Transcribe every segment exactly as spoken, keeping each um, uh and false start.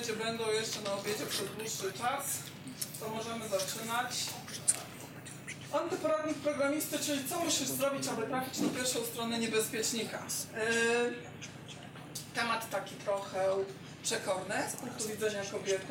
gdzie będą jeszcze na obiedzie przez dłuższy czas, to możemy zaczynać. Antyporadnik programisty, czyli co musisz zrobić, aby trafić na pierwszą stronę niebezpiecznika. Yy, temat taki trochę przekorny z punktu widzenia kobiety.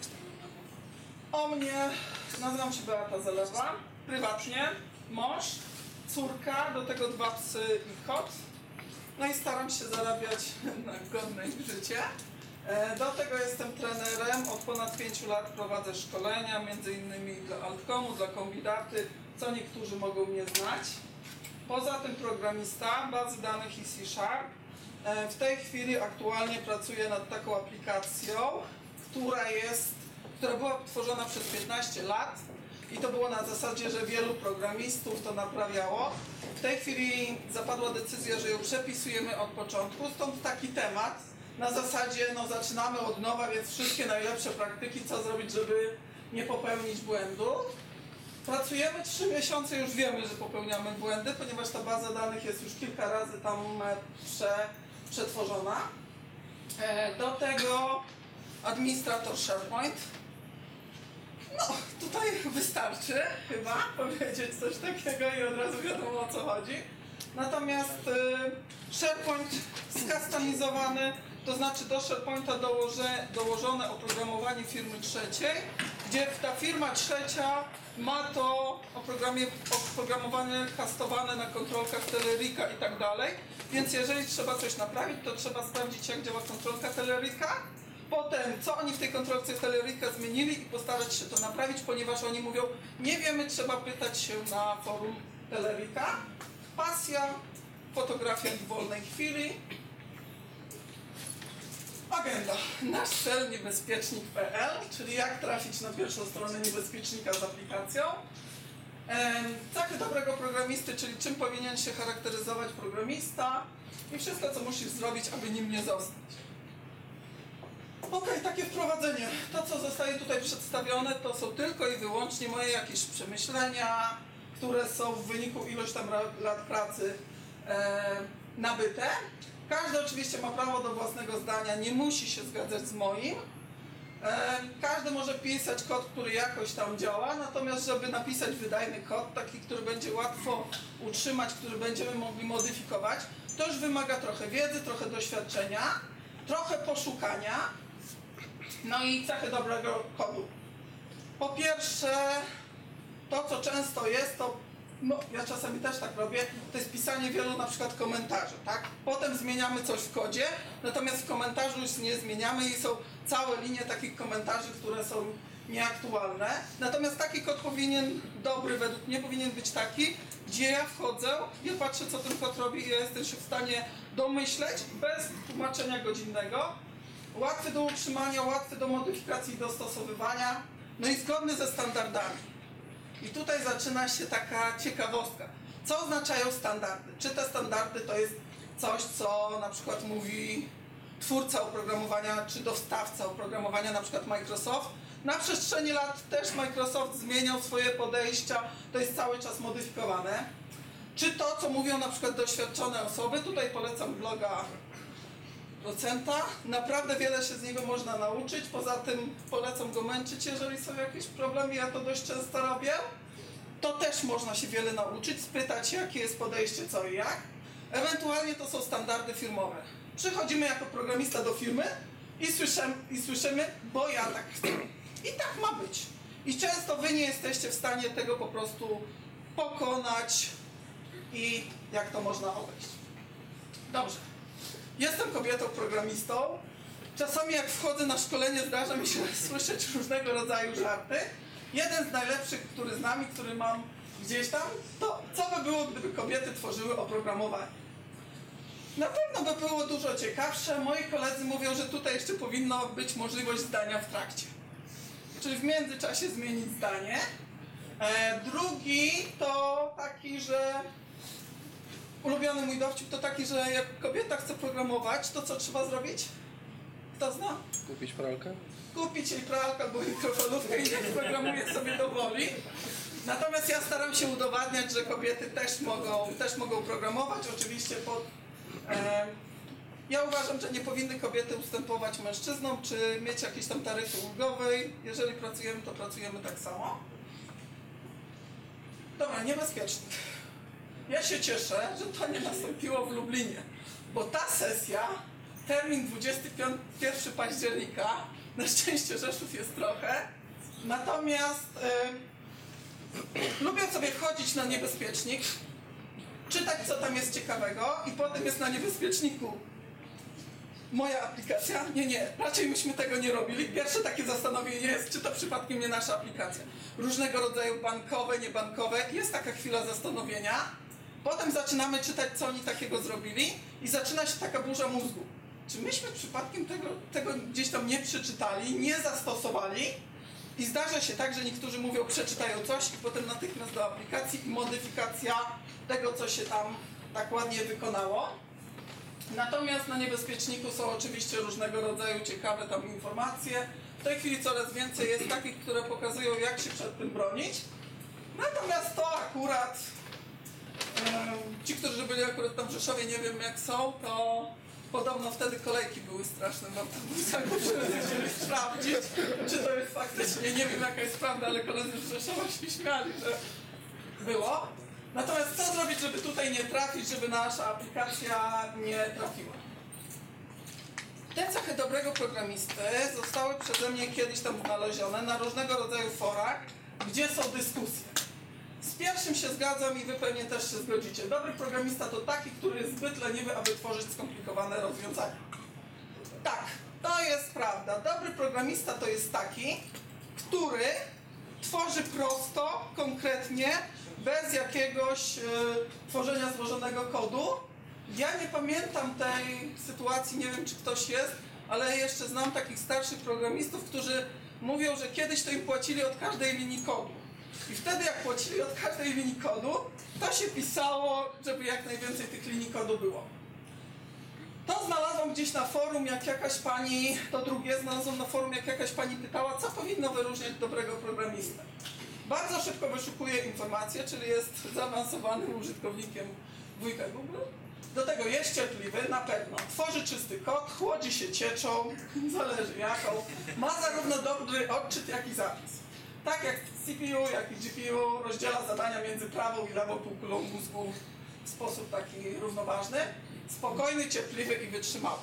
O mnie, nazywam się Beata Zalewa, prywatnie mąż, córka, do tego dwa psy i kot. No i staram się zarabiać na godne życie. Do tego jestem trenerem, od ponad pięciu lat prowadzę szkolenia, między innymi dla Altcomu, dla Kombidaty, co niektórzy mogą mnie znać. Poza tym programista, bazy danych i C Sharp. W tej chwili aktualnie pracuję nad taką aplikacją, która jest, która była tworzona przez piętnaście lat i to było na zasadzie, że wielu programistów to naprawiało. W tej chwili zapadła decyzja, że ją przepisujemy od początku, stąd taki temat. Na zasadzie, no zaczynamy od nowa, więc wszystkie najlepsze praktyki, co zrobić, żeby nie popełnić błędu. Pracujemy trzy miesiące, już wiemy, że popełniamy błędy, ponieważ ta baza danych jest już kilka razy tam prze, przetworzona. Do tego administrator SharePoint. No, tutaj wystarczy chyba powiedzieć coś takiego i od razu wiadomo, o co chodzi. Natomiast SharePoint skustomizowany, to znaczy do SharePointa dołoże, dołożone oprogramowanie firmy trzeciej, gdzie ta firma trzecia ma to oprogramowanie kastowane na kontrolkach Telerika i tak dalej. Więc jeżeli trzeba coś naprawić, to trzeba sprawdzić, jak działa kontrolka Telerika. Potem, co oni w tej kontrolce Telerika zmienili i postarać się to naprawić, ponieważ oni mówią, nie wiemy, trzeba pytać się na forum Telerika. Pasja, fotografia w wolnej chwili. Agenda. Nasz cel niebezpiecznik kropka pe el, czyli jak trafić na pierwszą stronę niebezpiecznika z aplikacją. Cechy dobrego programisty, czyli czym powinien się charakteryzować programista i wszystko, co musisz zrobić, aby nim nie zostać. Ok, takie wprowadzenie. To, co zostaje tutaj przedstawione, to są tylko i wyłącznie moje jakieś przemyślenia, które są w wyniku ilość tam lat pracy e, nabyte. Każdy oczywiście ma prawo do własnego zdania, nie musi się zgadzać z moim. E, każdy może pisać kod, który jakoś tam działa, natomiast żeby napisać wydajny kod, taki, który będzie łatwo utrzymać, który będziemy mogli modyfikować, to już wymaga trochę wiedzy, trochę doświadczenia, trochę poszukania, no i cechy dobrego kodu. Po pierwsze, to co często jest, to no, ja czasami też tak robię, to jest pisanie wielu na przykład komentarzy, tak? Potem zmieniamy coś w kodzie, natomiast w komentarzu już nie zmieniamy i są całe linie takich komentarzy, które są nieaktualne. Natomiast taki kod powinien, dobry według mnie, powinien być taki, gdzie ja wchodzę, ja patrzę, co ten kod robi i ja jestem się w stanie domyśleć bez tłumaczenia godzinnego. Łatwy do utrzymania, łatwy do modyfikacji i dostosowywania, no i zgodny ze standardami. I tutaj zaczyna się taka ciekawostka. Co oznaczają standardy? Czy te standardy to jest coś, co na przykład mówi twórca oprogramowania, czy dostawca oprogramowania, na przykład Microsoft? Na przestrzeni lat też Microsoft zmieniał swoje podejścia, to jest cały czas modyfikowane. Czy to, co mówią na przykład doświadczone osoby? Tutaj polecam bloga docenta. Naprawdę wiele się z niego można nauczyć. Poza tym polecam go męczyć, jeżeli są jakieś problemy. Ja to dość często robię. To też można się wiele nauczyć, spytać, jakie jest podejście, co i jak. Ewentualnie to są standardy firmowe. Przychodzimy jako programista do firmy i słyszymy, i słyszymy, bo ja tak chcę. I tak ma być. I często wy nie jesteście w stanie tego po prostu pokonać i jak to można obejść. Dobrze. Jestem kobietą programistą. Czasami jak wchodzę na szkolenie, zdarza mi się słyszeć różnego rodzaju żarty. Jeden z najlepszych, który znam i który mam gdzieś tam, to co by było, gdyby kobiety tworzyły oprogramowanie. Na pewno by było dużo ciekawsze. Moi koledzy mówią, że tutaj jeszcze powinno być możliwość zdania w trakcie. Czyli w międzyczasie zmienić zdanie. E, drugi to taki, że ulubiony mój dowcip to taki, że jak kobieta chce programować, to co trzeba zrobić? Kto zna? Kupić pralkę? Kupić jej pralkę albo mikrofalówkę i niech programuje sobie do woli. Natomiast ja staram się udowadniać, że kobiety też mogą, też mogą programować, oczywiście pod e, Ja uważam, że nie powinny kobiety ustępować mężczyznom, czy mieć jakieś tam taryfy ulgowe. Jeżeli pracujemy, to pracujemy tak samo. Dobra, niebezpiecznik. Ja się cieszę, że to nie nastąpiło w Lublinie, bo ta sesja, termin dwudziestego pierwszego października, na szczęście Rzeszów jest trochę, natomiast yy, lubię sobie wchodzić na niebezpiecznik, czytać, co tam jest ciekawego i potem jest na niebezpieczniku moja aplikacja. Nie, nie, raczej myśmy tego nie robili. Pierwsze takie zastanowienie jest, czy to przypadkiem nie nasza aplikacja. Różnego rodzaju bankowe, niebankowe. Jest taka chwila zastanowienia. Potem zaczynamy czytać, co oni takiego zrobili i zaczyna się taka burza mózgu. Czy myśmy przypadkiem tego, tego gdzieś tam nie przeczytali, nie zastosowali? I zdarza się tak, że niektórzy mówią, przeczytają coś i potem natychmiast do aplikacji i modyfikacja tego, co się tam tak ładnie wykonało. Natomiast na niebezpieczniku są oczywiście różnego rodzaju ciekawe tam informacje. W tej chwili coraz więcej jest takich, które pokazują, jak się przed tym bronić. Natomiast to akurat, yy, ci, którzy byli akurat tam w Rzeszowie, nie wiem jak są, to podobno wtedy kolejki były straszne. Mam tam musieli sprawdzić, czy to jest faktycznie, nie wiem jaka jest prawda, ale koledzy z Rzeszowa się śmiali, że było. Natomiast co zrobić, żeby tutaj nie trafić, żeby nasza aplikacja nie trafiła? Te cechy dobrego programisty zostały przeze mnie kiedyś tam znalezione na różnego rodzaju forach, gdzie są dyskusje. Z pierwszym się zgadzam i wy pewnie też się zgodzicie. Dobry programista to taki, który jest zbyt leniwy, aby tworzyć skomplikowane rozwiązania. Tak, to jest prawda. Dobry programista to jest taki, który tworzy prosto, konkretnie, bez jakiegoś y, tworzenia złożonego kodu. Ja nie pamiętam tej sytuacji, nie wiem czy ktoś jest, ale jeszcze znam takich starszych programistów, którzy mówią, że kiedyś to im płacili od każdej linii kodu. I wtedy jak płacili od każdej linii kodu, to się pisało, żeby jak najwięcej tych linii kodu było. To znalazłam gdzieś na forum, jak jakaś pani, to drugie znalazłam na forum, jak jakaś pani pytała, co powinno wyróżniać dobrego programistę. Bardzo szybko wyszukuje informacje, czyli jest zaawansowanym użytkownikiem wujka Google. Do tego jest cierpliwy, na pewno. Tworzy czysty kod, chłodzi się cieczą, zależy jaką. Ma zarówno dobry odczyt, jak i zapis. Tak jak C P U, jak i G P U rozdziela zadania między prawą i lewą półkulą mózgu w sposób taki równoważny. Spokojny, cierpliwy i wytrzymały.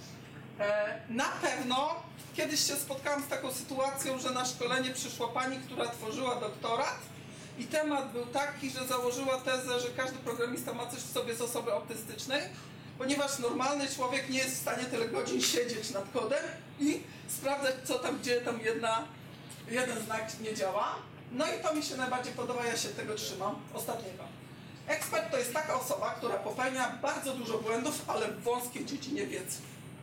E, na pewno kiedyś się spotkałam z taką sytuacją, że na szkolenie przyszła pani, która tworzyła doktorat i temat był taki, że założyła tezę, że każdy programista ma coś w sobie z osoby autystycznej, ponieważ normalny człowiek nie jest w stanie tyle godzin siedzieć nad kodem i sprawdzać, co tam, gdzie tam jedna, jeden znak nie działa. No i to mi się najbardziej podoba, ja się tego trzymam. Ostatniego. Ekspert to jest taka osoba, która popełnia bardzo dużo błędów, ale w wąskiej dziedzinie wiedzy.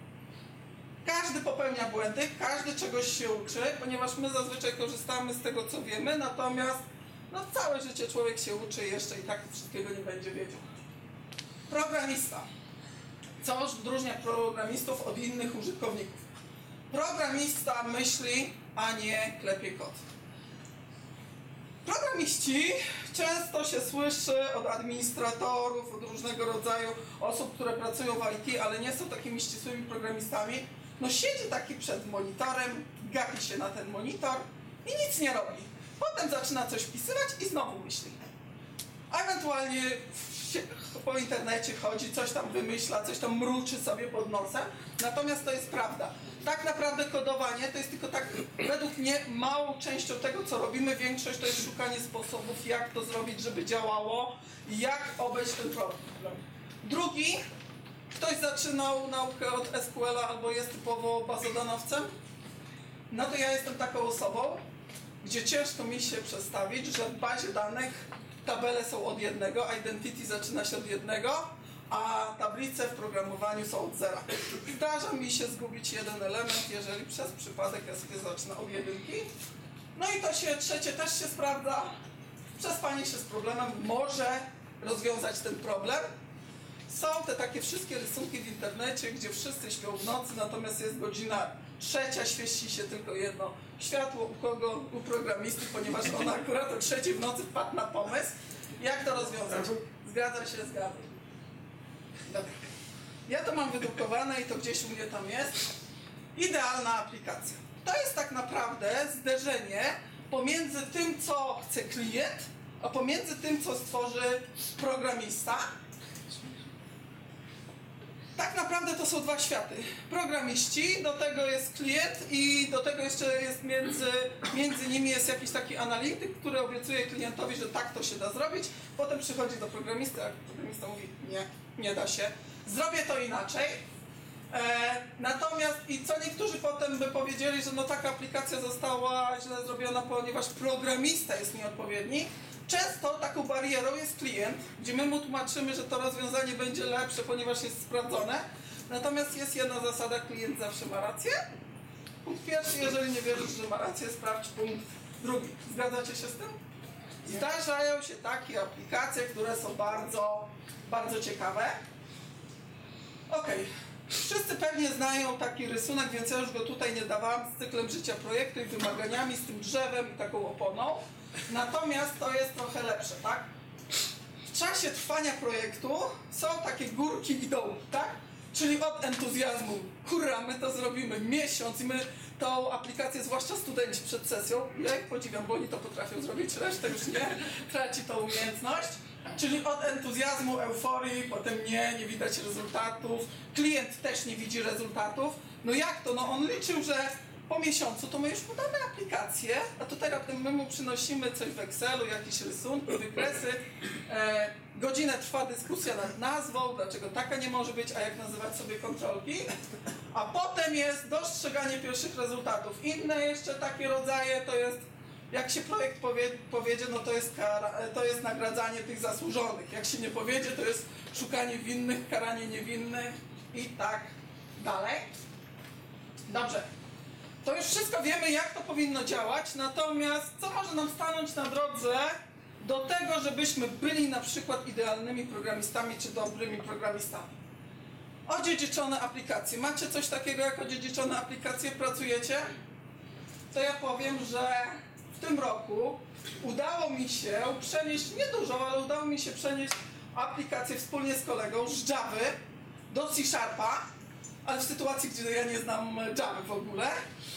Każdy popełnia błędy, każdy czegoś się uczy, ponieważ my zazwyczaj korzystamy z tego, co wiemy, natomiast no, całe życie człowiek się uczy i jeszcze i tak wszystkiego nie będzie wiedział. Programista. Co odróżnia programistów od innych użytkowników? Programista myśli, a nie klepie kod. Programiści często się słyszy od administratorów, od różnego rodzaju osób, które pracują w I T, ale nie są takimi ścisłymi programistami. No siedzi taki przed monitorem, gapi się na ten monitor i nic nie robi. Potem zaczyna coś wpisywać i znowu myśli. A ewentualnie po internecie chodzi, coś tam wymyśla, coś tam mruczy sobie pod nosem. Natomiast to jest prawda. Tak naprawdę kodowanie to jest tylko tak, według mnie, małą częścią tego, co robimy. Większość to jest szukanie sposobów, jak to zrobić, żeby działało i jak obejść ten problem. Drugi, ktoś zaczynał naukę od S Q L a albo jest typowo bazodanowcem, no to ja jestem taką osobą, gdzie ciężko mi się przedstawić, że w bazie danych tabele są od jednego, identity zaczyna się od jednego, a tablice w programowaniu są od zera. Zdarza mi się zgubić jeden element, jeżeli przez przypadek ja sobie zacznę od jedynki. No i to się, trzecie też się sprawdza. Przespanie się z problemem może rozwiązać ten problem. Są te takie wszystkie rysunki w internecie, gdzie wszyscy śpią w nocy, natomiast jest godzina trzecia, świeci się tylko jedno światło u kogo? U programisty, ponieważ on akurat o trzeciej w nocy wpadł na pomysł. Jak to rozwiązać? Zgadzam się, zgadzam. Dobra. Ja to mam wydrukowane i to gdzieś u mnie tam jest. Idealna aplikacja. To jest tak naprawdę zderzenie pomiędzy tym, co chce klient, a pomiędzy tym, co stworzy programista. Tak naprawdę to są dwa światy. Programiści, do tego jest klient i do tego jeszcze jest między, między nimi jest jakiś taki analityk, który obiecuje klientowi, że tak to się da zrobić. Potem przychodzi do programisty, a programista mówi nie, nie da się. Zrobię to inaczej. E, natomiast i co niektórzy potem by powiedzieli, że no taka aplikacja została źle zrobiona, ponieważ programista jest nieodpowiedni. Często taką barierą jest klient, gdzie my mu tłumaczymy, że to rozwiązanie będzie lepsze, ponieważ jest sprawdzone. Natomiast jest jedna zasada, klient zawsze ma rację. Punkt pierwszy, jeżeli nie wierzysz, że ma rację, sprawdź punkt drugi. Zgadzacie się z tym? Zdarzają się takie aplikacje, które są bardzo, bardzo ciekawe. Ok. Wszyscy pewnie znają taki rysunek, więc ja już go tutaj nie dawałam, z cyklem życia projektu i wymaganiami, z tym drzewem i taką oponą. Natomiast to jest trochę lepsze, tak? W czasie trwania projektu są takie górki i dołki, tak? Czyli od entuzjazmu, hurra, my to zrobimy, miesiąc i my tą aplikację, zwłaszcza studenci przed sesją, ja ich podziwiam, bo oni to potrafią zrobić, reszta już nie, traci tą umiejętność. Czyli od entuzjazmu, euforii, potem nie, nie widać rezultatów, klient też nie widzi rezultatów. No jak to? No on liczył, że po miesiącu to my już podamy aplikację, a tutaj raptem my mu przynosimy coś w Excelu, jakieś rysunki, wykresy. E, godzinę trwa dyskusja nad nazwą, dlaczego taka nie może być, a jak nazywać sobie kontrolki. A potem jest dostrzeganie pierwszych rezultatów. Inne jeszcze takie rodzaje to jest, jak się projekt powie, powiedzie, no to jest, kara, to jest nagradzanie tych zasłużonych. Jak się nie powiedzie, to jest szukanie winnych, karanie niewinnych i tak dalej. Dobrze. To już wszystko wiemy, jak to powinno działać, natomiast co może nam stanąć na drodze do tego, żebyśmy byli na przykład idealnymi programistami czy dobrymi programistami? Odziedziczone aplikacje. Macie coś takiego jak odziedziczone aplikacje? Pracujecie? To ja powiem, że w tym roku udało mi się przenieść, niedużo, ale udało mi się przenieść aplikację wspólnie z kolegą z Javy do C Sharpa, ale w sytuacji, gdzie ja nie znam Java w ogóle.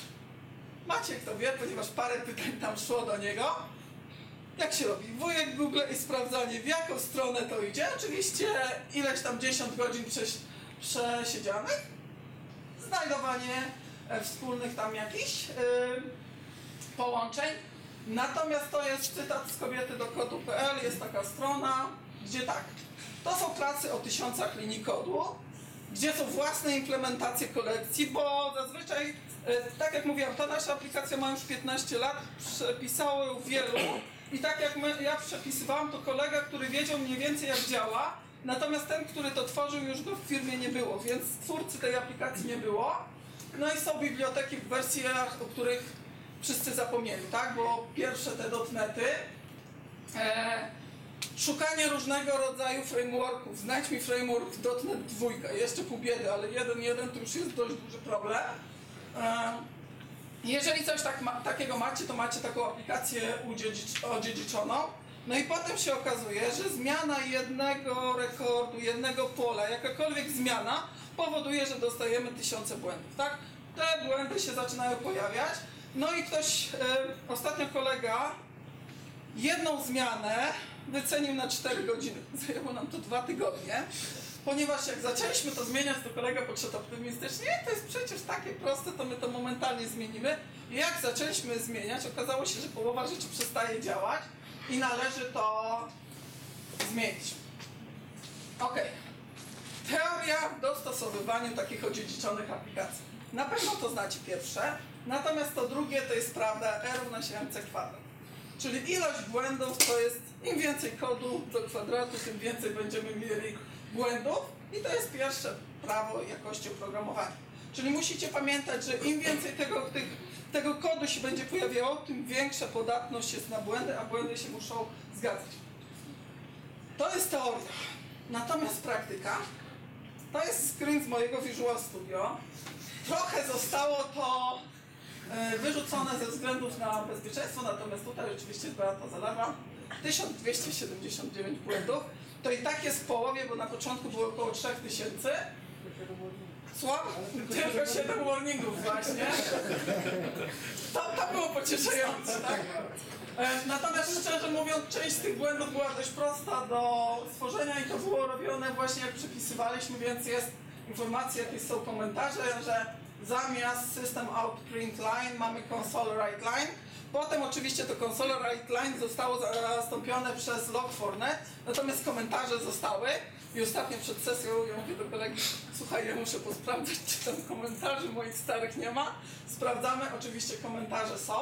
Maciek to wie, ponieważ parę pytań tam szło do niego. Jak się robi? Wujek Google i sprawdzanie, w jaką stronę to idzie. Oczywiście ileś tam dziesiąt godzin prześ, przesiedzianych. Znajdowanie e, wspólnych tam jakichś e, połączeń. Natomiast to jest cytat z kobiety do kodu kropka p l. Jest taka strona, gdzie tak. To są klasy o tysiącach linii kodu, gdzie są własne implementacje kolekcji, bo zazwyczaj, tak jak mówiłam, ta nasza aplikacja ma już piętnaście lat, przepisało ją wielu i tak jak my, ja przepisywałam, to kolega, który wiedział mniej więcej jak działa, natomiast ten, który to tworzył, już go w firmie nie było, więc twórcy tej aplikacji nie było. No i są biblioteki w wersjach, o których wszyscy zapomnieli, tak? Bo pierwsze te dotnety, e, szukanie różnego rodzaju frameworków. Znajdź mi framework dot net dwa, jeszcze pół biedy, ale jeden jeden to już jest dość duży problem. Jeżeli coś tak ma, takiego macie, to macie taką aplikację udziedzicz, odziedziczoną. No i potem się okazuje, że zmiana jednego rekordu, jednego pola, jakakolwiek zmiana powoduje, że dostajemy tysiące błędów, tak? Te błędy się zaczynają pojawiać. No i ktoś, e, ostatnio kolega, jedną zmianę wycenił na cztery godziny. Zajęło nam to dwa tygodnie, ponieważ jak zaczęliśmy to zmieniać, to kolega podszedł optymistycznie. Nie, to jest przecież takie proste, to my to momentalnie zmienimy. I jak zaczęliśmy zmieniać, okazało się, że połowa rzeczy przestaje działać i należy to zmienić. Ok. Teoria w dostosowywaniu takich odziedziczonych aplikacji. Na pewno to znacie pierwsze, natomiast to drugie to jest prawda R równa się mc kwadrat. Czyli ilość błędów to jest, im więcej kodu do kwadratu, tym więcej będziemy mieli błędów i to jest pierwsze prawo jakości oprogramowania. Czyli musicie pamiętać, że im więcej tego, tych, tego kodu się będzie pojawiało, tym większa podatność jest na błędy, a błędy się muszą zgadzać. To jest teoria. Natomiast praktyka to jest screen z mojego Visual Studio. Trochę zostało to wyrzucone ze względów na bezpieczeństwo, natomiast tutaj rzeczywiście Beata zalewa tysiąc dwieście siedemdziesiąt dziewięć błędów. To i tak jest w połowie, bo na początku było około trzy tysiące, Słucham? Tylko siedem warningów właśnie. To, to było pocieszające, tak? Natomiast szczerze mówiąc, część z tych błędów była dość prosta do stworzenia i to było robione właśnie jak przepisywaliśmy, więc jest informacja, jakieś są komentarze, że zamiast system out print line mamy console write line. Potem oczywiście to console write line zostało zastąpione przez log for net, natomiast komentarze zostały. I ostatnio przed sesją ja mówię do kolegi, słuchaj, ja muszę posprawdzać, czy tam komentarzy moich starych nie ma. Sprawdzamy, oczywiście komentarze są.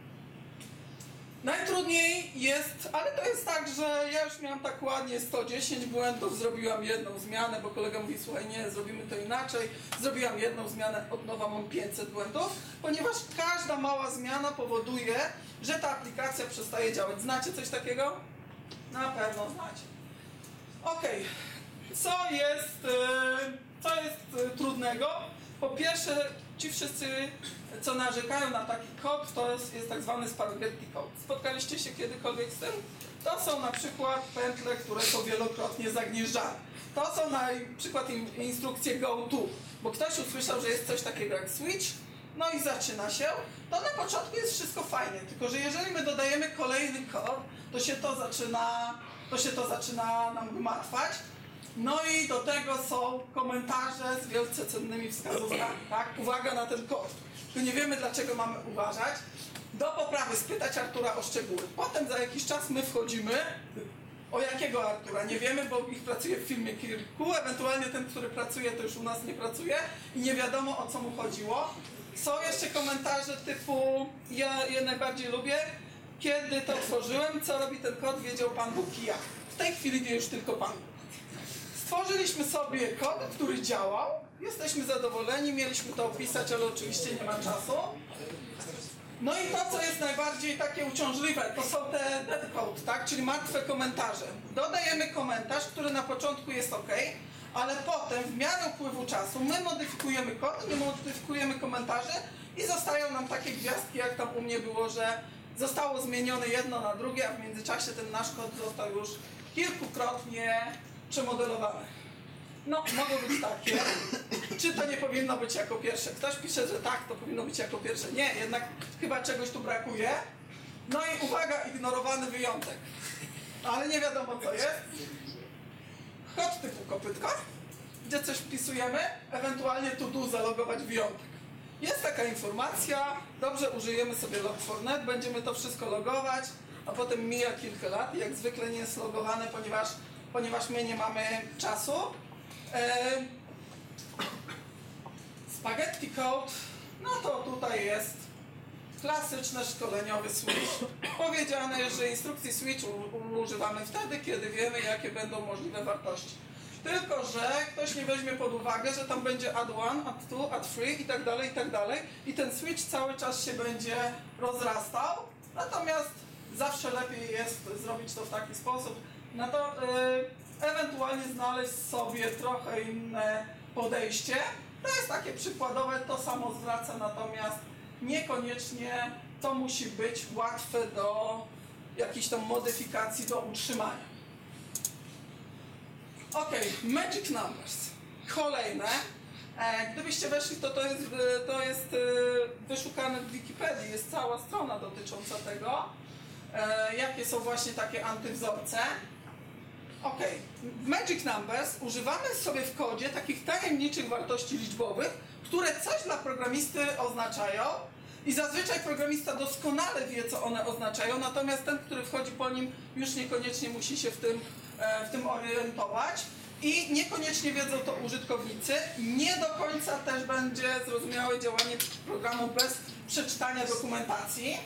Najtrudniej jest, ale to jest tak, że ja już miałam tak ładnie sto dziesięć błędów, zrobiłam jedną zmianę, bo kolega mówi, słuchaj, nie, zrobimy to inaczej. Zrobiłam jedną zmianę, od nowa mam pięćset błędów, ponieważ każda mała zmiana powoduje, że ta aplikacja przestaje działać. Znacie coś takiego? Na pewno znacie. Ok, co jest, co jest trudnego? Po pierwsze, ci wszyscy, co narzekają na taki kod, to jest, jest tak zwany spaghetti code. Spotkaliście się kiedykolwiek z tym? To są na przykład pętle, które są wielokrotnie zagnieżdżane. To są na przykład instrukcje go to, bo ktoś usłyszał, że jest coś takiego jak switch, no i zaczyna się. To na początku jest wszystko fajnie, tylko że jeżeli my dodajemy kolejny kod, to się to zaczyna, to się to zaczyna nam gmatwać. No i do tego są komentarze z wielce cennymi wskazówkami, tak? Uwaga na ten kod. Tu nie wiemy, dlaczego mamy uważać. Do poprawy spytać Artura o szczegóły. Potem za jakiś czas my wchodzimy. O jakiego Artura? Nie wiemy, bo ich pracuje w firmie kilku. Ewentualnie ten, który pracuje, to już u nas nie pracuje. I nie wiadomo, o co mu chodziło. Są jeszcze komentarze typu, ja je najbardziej lubię. Kiedy to tworzyłem, co robi ten kod, wiedział Pan Bóg i ja. W tej chwili wie już tylko Pan Bóg. Stworzyliśmy sobie kod, który działał, jesteśmy zadowoleni, mieliśmy to opisać, ale oczywiście nie ma czasu. No i to, co jest najbardziej takie uciążliwe, to są te dead code, tak? Czyli martwe komentarze. Dodajemy komentarz, który na początku jest ok, ale potem w miarę upływu czasu my modyfikujemy kod, nie modyfikujemy komentarzy i zostają nam takie gwiazdki, jak tam u mnie było, że zostało zmienione jedno na drugie, a w międzyczasie ten nasz kod został już kilkukrotnie przemodelowane. No, mogą być takie. Czy to nie powinno być jako pierwsze? Ktoś pisze, że tak, to powinno być jako pierwsze. Nie, jednak chyba czegoś tu brakuje. No i uwaga, ignorowany wyjątek. Ale nie wiadomo co jest. Kod typu kopytko, gdzie coś wpisujemy, ewentualnie to do zalogować wyjątek. Jest taka informacja, dobrze, użyjemy sobie log for net, będziemy to wszystko logować, a potem mija kilka lat i jak zwykle nie jest logowane, ponieważ ponieważ my nie mamy czasu. E, spaghetti code, no to tutaj jest klasyczny szkoleniowy switch. Powiedziane, że instrukcji switch używamy wtedy, kiedy wiemy, jakie będą możliwe wartości. Tylko że ktoś nie weźmie pod uwagę, że tam będzie add one, add two, add three i tak dalej, i tak dalej. I ten switch cały czas się będzie rozrastał. Natomiast zawsze lepiej jest zrobić to w taki sposób. No to yy, ewentualnie znaleźć sobie trochę inne podejście. To jest takie przykładowe, to samo zwraca, natomiast niekoniecznie to musi być łatwe do jakichś tam modyfikacji, do utrzymania. Ok, magic numbers. Kolejne. E, gdybyście weszli, to to jest, to jest e, wyszukane w Wikipedii, jest cała strona dotycząca tego, e, jakie są właśnie takie antywzorce. Ok, w magic numbers używamy sobie w kodzie takich tajemniczych wartości liczbowych, które coś dla programisty oznaczają i zazwyczaj programista doskonale wie, co one oznaczają, natomiast ten, który wchodzi po nim, już niekoniecznie musi się w tym, w tym orientować i niekoniecznie wiedzą to użytkownicy. Nie do końca też będzie zrozumiałe działanie programu bez przeczytania dokumentacji.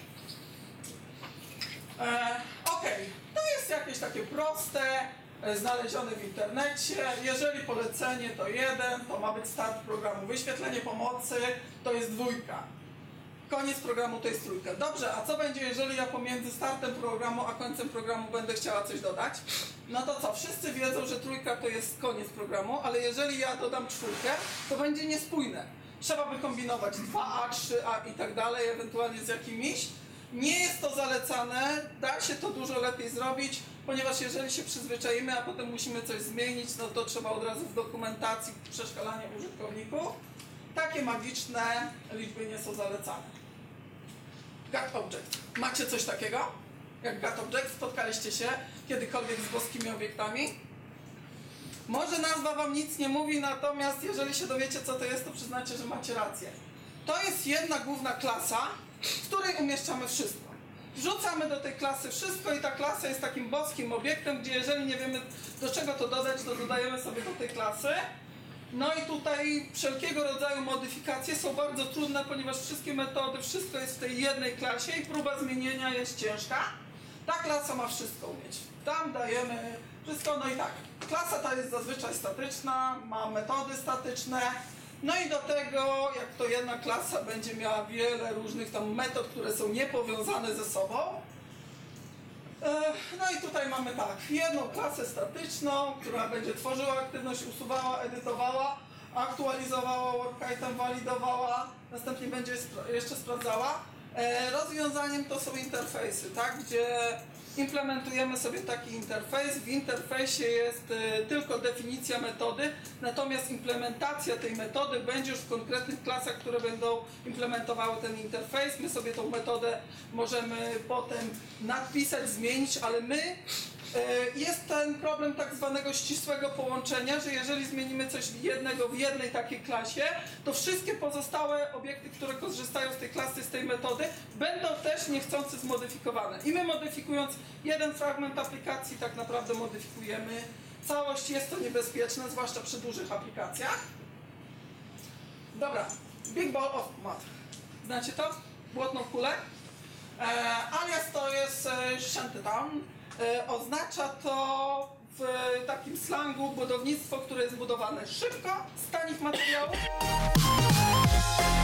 Ok, to jest jakieś takie proste, znalezione w internecie. Jeżeli polecenie to jeden, to ma być start programu. Wyświetlenie pomocy to jest dwójka. Koniec programu to jest trójka. Dobrze, a co będzie, jeżeli ja pomiędzy startem programu a końcem programu będę chciała coś dodać? No to co? Wszyscy wiedzą, że trójka to jest koniec programu, ale jeżeli ja dodam czwórkę, to będzie niespójne. Trzeba by kombinować dwa a, trzy a i tak dalej, ewentualnie z jakimiś. Nie jest to zalecane, da się to dużo lepiej zrobić, ponieważ jeżeli się przyzwyczaimy, a potem musimy coś zmienić, no to trzeba od razu w dokumentacji przeszkalania użytkowników. takie magiczne liczby nie są zalecane. Get object. Macie coś takiego? Jak get object? Spotkaliście się kiedykolwiek z boskimi obiektami? Może nazwa wam nic nie mówi, natomiast jeżeli się dowiecie, co to jest, to przyznacie, że macie rację. To jest jedna główna klasa, w której umieszczamy wszystko. Wrzucamy do tej klasy wszystko i ta klasa jest takim boskim obiektem, gdzie jeżeli nie wiemy, do czego to dodać, to dodajemy sobie do tej klasy. No i tutaj wszelkiego rodzaju modyfikacje są bardzo trudne, ponieważ wszystkie metody, wszystko jest w tej jednej klasie i próba zmienienia jest ciężka. Ta klasa ma wszystko umieć. Tam dajemy wszystko, no i tak. Klasa ta jest zazwyczaj statyczna, ma metody statyczne. No i do tego, jak to jedna klasa będzie miała wiele różnych tam metod, które są niepowiązane ze sobą. No i tutaj mamy tak, jedną klasę statyczną, która będzie tworzyła aktywność, usuwała, edytowała, aktualizowała, work-item, walidowała, następnie będzie jeszcze sprawdzała. Rozwiązaniem to są interfejsy, tak, gdzie implementujemy sobie taki interfejs. W interfejsie jest tylko definicja metody, natomiast implementacja tej metody będzie już w konkretnych klasach, które będą implementowały ten interfejs. My sobie tą metodę możemy potem nadpisać, zmienić, ale my jest ten problem tak zwanego ścisłego połączenia, że jeżeli zmienimy coś jednego w jednej takiej klasie, to wszystkie pozostałe obiekty, które korzystają z tej klasy, z tej metody, będą też niechcący zmodyfikowane. I my modyfikując jeden fragment aplikacji, tak naprawdę modyfikujemy całość. Jest to niebezpieczne, zwłaszcza przy dużych aplikacjach. Dobra, Big Ball of Mud. Znacie to? Błotną kulę? E, alias to jest e, shantytown. E, oznacza to w takim slangu budownictwo, które jest budowane szybko, z tanich materiałów.